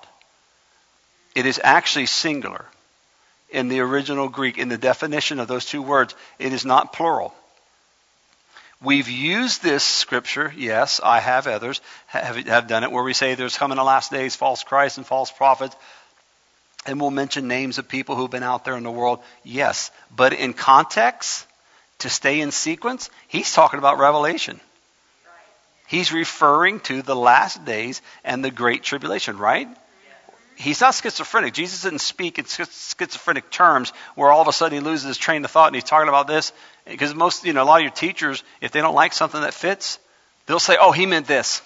It is actually singular. In the original Greek, in the definition of those two words, it is not plural. We've used this scripture, yes, I have, others have done it, where we say there's coming the last days false Christ and false prophets, and we'll mention names of people who've been out there in the world, yes. But in context, to stay in sequence, he's talking about Revelation. He's referring to the last days and the great tribulation, right? He's not schizophrenic. Jesus didn't speak in schizophrenic terms where all of a sudden he loses his train of thought and he's talking about this. Because most, a lot of your teachers, if they don't like something that fits, they'll say, oh, he meant this.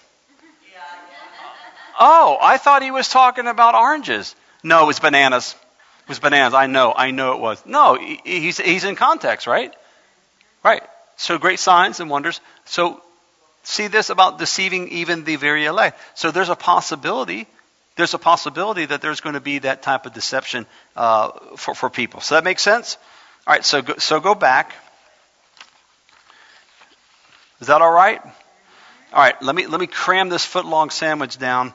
Oh, I thought he was talking about oranges. No, it was bananas. It was bananas. I know it was. No, he's in context, right? Right. So great signs and wonders. So see this about deceiving even the very elect. So there's a possibility that there's going to be that type of deception for people. So that makes sense? All right, so go back. Is that all right? All right, let me cram this foot-long sandwich down.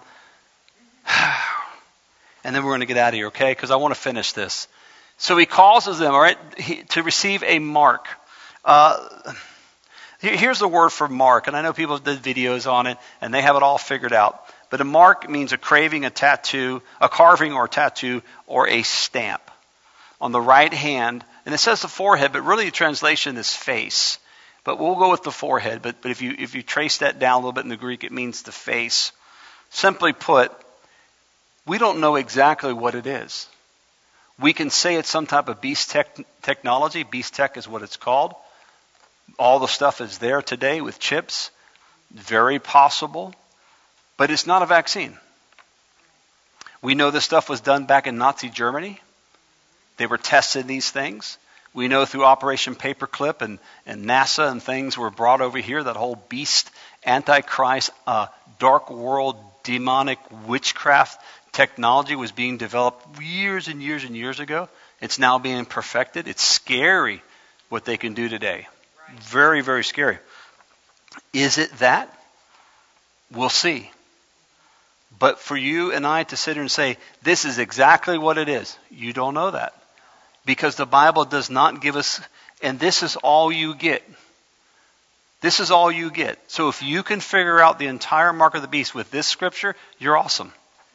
And then we're going to get out of here, okay? Because I want to finish this. So he causes them, all right, to receive a mark. Here's the word for mark, and I know people did videos on it, and they have it all figured out. But a mark means a craving, a tattoo, a carving or a tattoo, or a stamp on the right hand. And it says the forehead, but really the translation is face. But we'll go with the forehead. But if you trace that down a little bit in the Greek, it means the face. Simply put, we don't know exactly what it is. We can say it's some type of beast technology. Beast tech is what it's called. All the stuff is there today with chips. Very possible. But it's not a vaccine. We know this stuff was done back in Nazi Germany. They were testing these things. We know through Operation Paperclip and NASA and things were brought over here, that whole beast, antichrist, dark world, demonic witchcraft technology was being developed years and years and years ago. It's now being perfected. It's scary what they can do today. Right. Very, very scary. Is it that? We'll see. But for you and I to sit here and say, this is exactly what it is, you don't know that. Because the Bible does not give us, and this is all you get. This is all you get. So if you can figure out the entire mark of the beast with this scripture, you're awesome.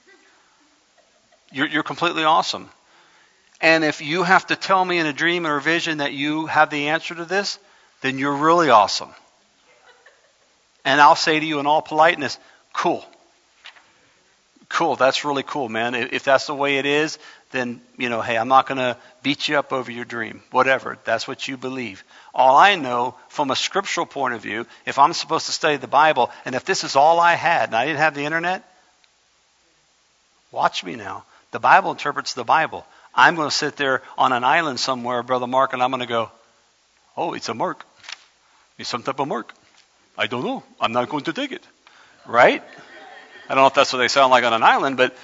You're completely awesome. And if you have to tell me in a dream or a vision that you have the answer to this, then you're really awesome. And I'll say to you in all politeness, cool. Cool. That's really cool, man. If that's the way it is, then, hey, I'm not going to beat you up over your dream. Whatever. That's what you believe. All I know from a scriptural point of view, if I'm supposed to study the Bible, and if this is all I had, and I didn't have the internet, watch me now. The Bible interprets the Bible. I'm going to sit there on an island somewhere, Brother Mark, and I'm going to go, oh, it's a mark. It's some type of mark. I don't know. I'm not going to take it. Right? I don't know if that's what they sound like on an island, but,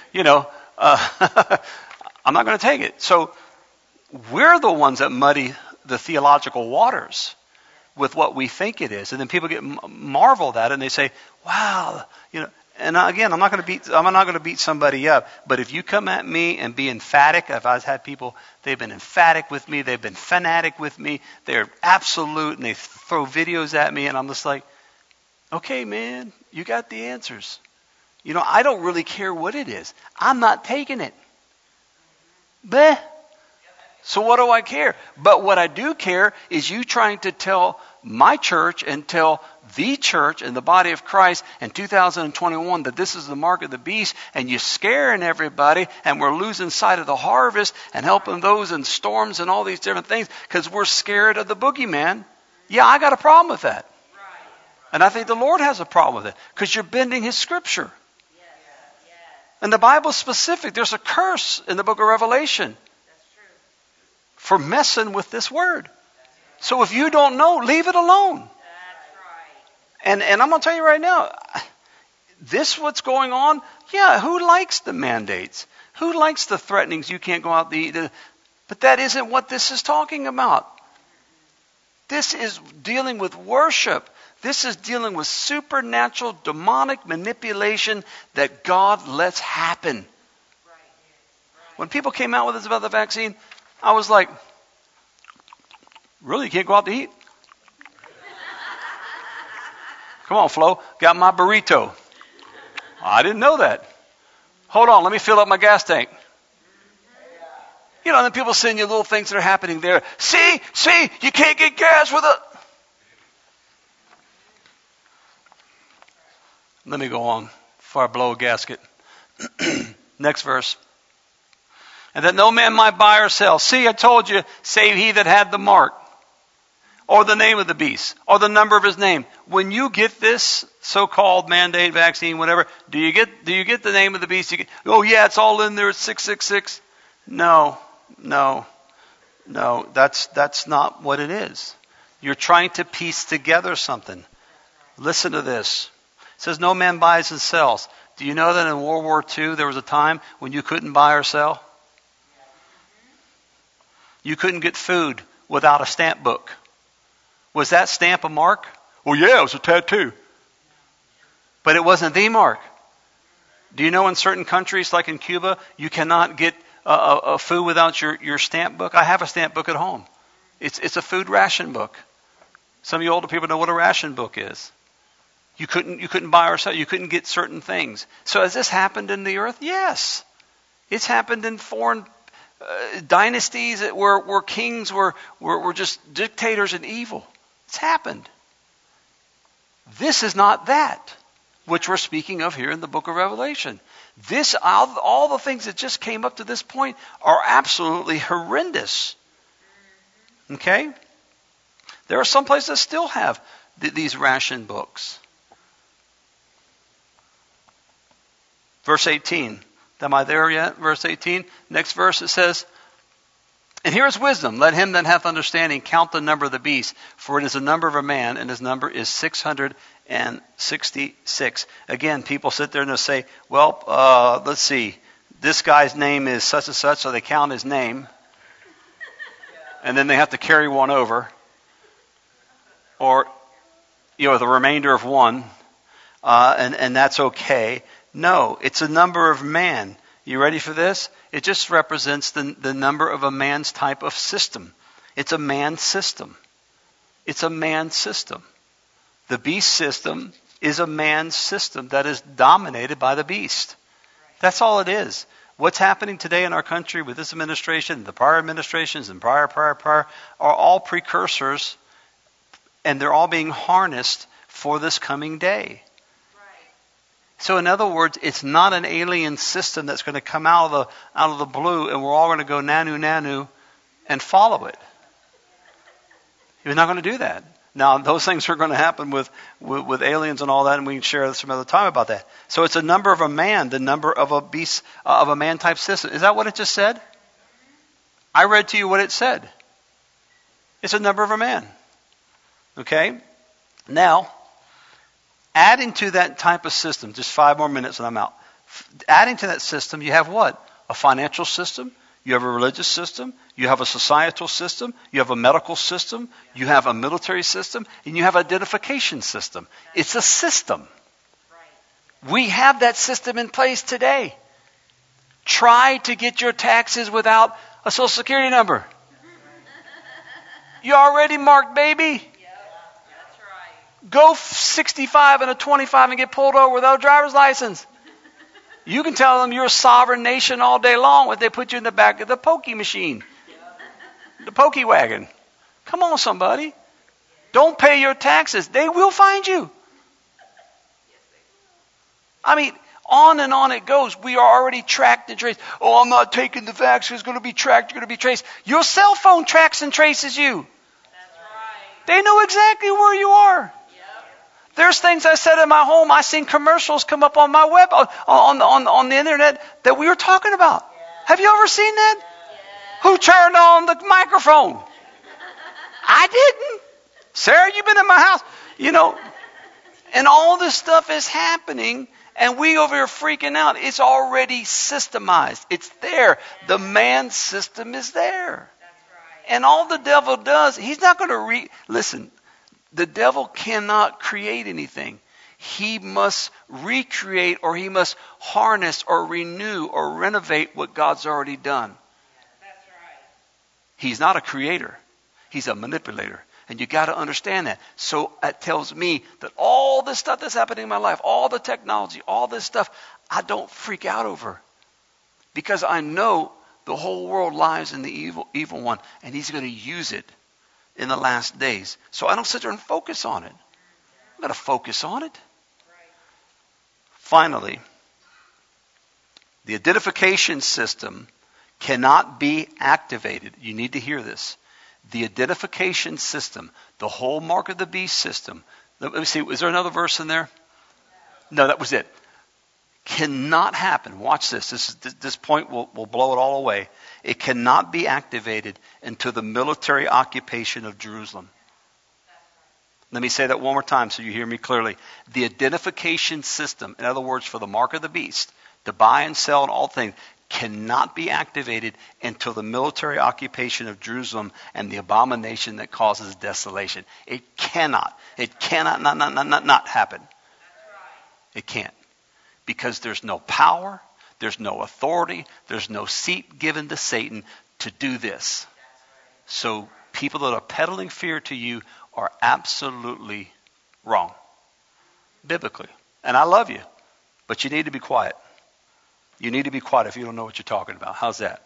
I'm not going to take it. So we're the ones that muddy the theological waters with what we think it is. And then people get marveled at it, and they say, wow, And again, I'm not going to beat somebody up. But if you come at me and be emphatic, if I've had people, they've been emphatic with me, they've been fanatic with me, they're absolute, and they throw videos at me, and I'm just like, okay, man, you got the answers. I don't really care what it is. I'm not taking it. Bleh. So what do I care? But what I do care is you trying to tell my church and tell the church and the body of Christ in 2021 that this is the mark of the beast, and you're scaring everybody, and we're losing sight of the harvest and helping those in storms and all these different things because we're scared of the boogeyman. Yeah, I got a problem with that. And I think the Lord has a problem with it because you're bending his scripture. And the Bible's specific. There's a curse in the book of Revelation for messing with this word. So if you don't know, leave it alone. And I'm going to tell you right now, this what's going on, yeah, who likes the mandates? Who likes the threatenings you can't go out to eat? But that isn't what this is talking about. This is dealing with worship. This is dealing with supernatural, demonic manipulation that God lets happen. When people came out with this about the vaccine, I was like, really, you can't go out to eat? Come on, Flo, got my burrito. I didn't know that. Hold on, let me fill up my gas tank. And then people send you little things that are happening there. See, you can't get gas with it. Let me go on before I blow a gasket. Next verse. And that no man might buy or sell. See, I told you, save he that had the mark, or the name of the beast, or the number of his name. When you get this so-called mandate, vaccine, whatever, do you get the name of the beast? Oh yeah, it's all in there. It's 666. No, that's not what it is. You're trying to piece together something. Listen to this. It says no man buys and sells. Do you know that in World War II there was a time when you couldn't buy or sell? You couldn't get food without a stamp book. Was that stamp a mark? Well, yeah, it was a tattoo. But it wasn't the mark. Do you know in certain countries, like in Cuba, you cannot get a food without your stamp book? I have a stamp book at home. It's a food ration book. Some of you older people know what a ration book is. You couldn't buy or sell. You couldn't get certain things. So has this happened in the earth? Yes. It's happened in foreign dynasties where kings were just dictators and evil. It's happened. This is not that which we're speaking of here in the book of Revelation. All the things that just came up to this point are absolutely horrendous. Okay? There are some places that still have these ration books. Verse 18. Am I there yet? Verse 18. Next verse it says, and here is wisdom. Let him that hath understanding count the number of the beast, for it is the number of a man, and his number is 666. Again, people sit there and they'll say, well, let's see. This guy's name is such and such, so they count his name. And then they have to carry one over. Or, the remainder of one. And that's okay. No, it's a number of man. You ready for this? It just represents the number of a man's type of system. It's a man's system. It's a man's system. The beast system is a man's system that is dominated by the beast. That's all it is. What's happening today in our country with this administration, the prior administrations, and prior are all precursors, and they're all being harnessed for this coming day. So in other words, it's not an alien system that's going to come out of the blue and we're all going to go nanu and follow it. He's not going to do that. Now, those things are going to happen with aliens and all that, and we can share some other time about that. So it's a number of a man, the number of a beast, of a man type system. Is that what it just said? I read to you what it said. It's a number of a man. Okay? Now, adding to that type of system, just 5 more minutes and I'm out. Adding to that system, you have what? A financial system. You have a religious system. You have a societal system. You have a medical system. You have a military system. And you have an identification system. It's a system. We have that system in place today. Try to get your taxes without a Social Security number. You already marked, baby. Go 65 and a 25 and get pulled over without a driver's license. You can tell them you're a sovereign nation all day long if they put you in the back of the pokey machine. The pokey wagon. Come on, somebody. Don't pay your taxes. They will find you. I mean, on and on it goes. We are already tracked and traced. Oh, I'm not taking the vaccine. It's going to be tracked. You're going to be traced. Your cell phone tracks and traces you. That's right. They know exactly where you are. There's things I said in my home. I seen commercials come up on my web, on the internet that we were talking about. Yeah. Have you ever seen that? Yeah. Who turned on the microphone? I didn't. Sarah, you've been in my house. You know, and all this stuff is happening, and we over here freaking out. It's already systemized. It's there. The man system is there. That's right. And all the devil does, he's not going to listen. The devil cannot create anything. He must recreate, or he must harness or renew or renovate what God's already done. That's right. He's not a creator. He's a manipulator. And you got to understand that. So that tells me that all this stuff that's happening in my life, all the technology, all this stuff, I don't freak out over. Because I know the whole world lies in the evil one, and he's going to use it in the last days. So I don't sit there and focus on it. I'm going to focus on it. Finally, the identification system cannot be activated. You need to hear this. The identification system, the whole mark of the beast system. Let me see, was there another verse in there? No, that was it. Cannot happen. Watch this. This point will blow it all away. It cannot be activated until the military occupation of Jerusalem. Let me say that one more time so you hear me clearly. The identification system, in other words, for the mark of the beast, to buy and sell and all things, cannot be activated until the military occupation of Jerusalem and the abomination that causes desolation. It cannot. It cannot not happen. It can't. Because there's no power, there's no authority, there's no seat given to Satan to do this. So people that are peddling fear to you are absolutely wrong, biblically. And I love you, but you need to be quiet. You need to be quiet if you don't know what you're talking about. How's that?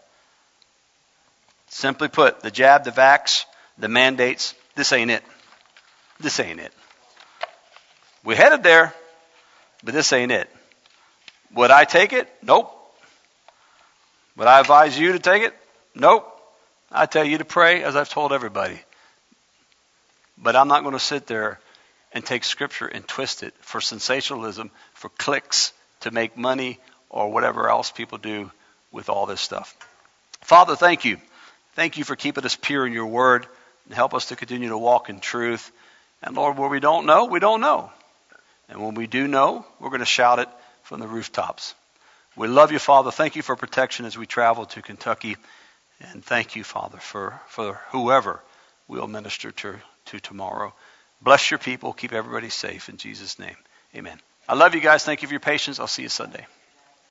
Simply put, the jab, the vax, the mandates, this ain't it. This ain't it. We're headed there, but this ain't it. Would I take it? Nope. Would I advise you to take it? Nope. I tell you to pray, as I've told everybody. But I'm not going to sit there and take Scripture and twist it for sensationalism, for clicks, to make money, or whatever else people do with all this stuff. Father, thank you. Thank you for keeping us pure in your word, and help us to continue to walk in truth. And Lord, where we don't know, we don't know. And when we do know, we're going to shout it from the rooftops. We love you, Father. Thank you for protection as we travel to Kentucky. And thank you, Father, for whoever we'll minister to tomorrow. Bless your people. Keep everybody safe in Jesus' name. Amen. I love you guys. Thank you for your patience. I'll see you Sunday.